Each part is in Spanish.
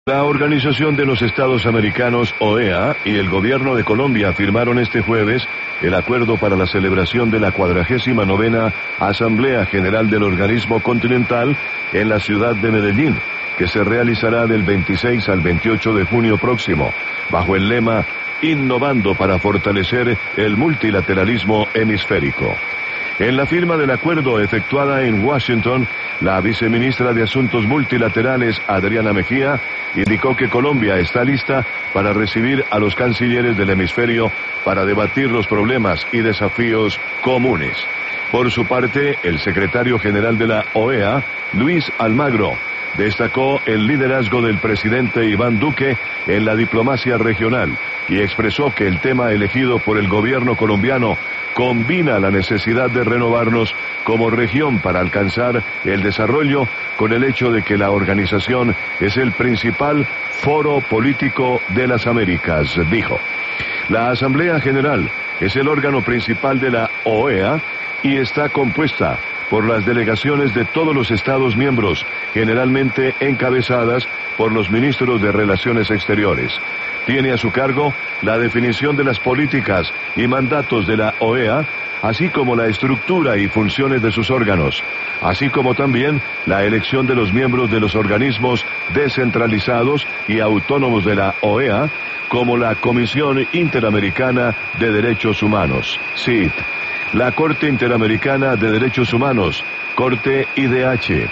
La Organización de los Estados Americanos, OEA, y el gobierno de Colombia firmaron este jueves el acuerdo para la celebración de la 49ª Asamblea General del Organismo Continental en la ciudad de Medellín, que se realizará del 26 al 28 de junio próximo, bajo el lema Innovando para fortalecer el multilateralismo hemisférico. En la firma del acuerdo efectuada en Washington, la viceministra de Asuntos Multilaterales, Adriana Mejía, indicó que Colombia está lista para recibir a los cancilleres del hemisferio para debatir los problemas y desafíos comunes. Por su parte, el secretario general de la OEA, Luis Almagro, destacó el liderazgo del presidente Iván Duque en la diplomacia regional y expresó que el tema elegido por el gobierno colombiano combina la necesidad de renovarnos como región para alcanzar el desarrollo con el hecho de que la organización es el principal foro político de las Américas, dijo. La Asamblea General es el órgano principal de la OEA y está compuesta por las delegaciones de todos los Estados miembros, generalmente encabezadas por los ministros de Relaciones Exteriores. Tiene a su cargo la definición de las políticas y mandatos de la OEA, así como la estructura y funciones de sus órganos, así como también la elección de los miembros de los organismos descentralizados y autónomos de la OEA, como la Comisión Interamericana de Derechos Humanos, CID, la Corte Interamericana de Derechos Humanos, Corte IDH,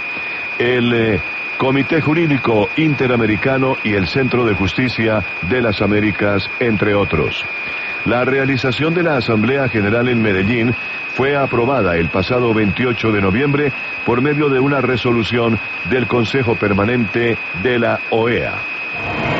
el Comité Jurídico Interamericano y el Centro de Justicia de las Américas, entre otros. La realización de la Asamblea General en Medellín fue aprobada el pasado 28 de noviembre por medio de una resolución del Consejo Permanente de la OEA.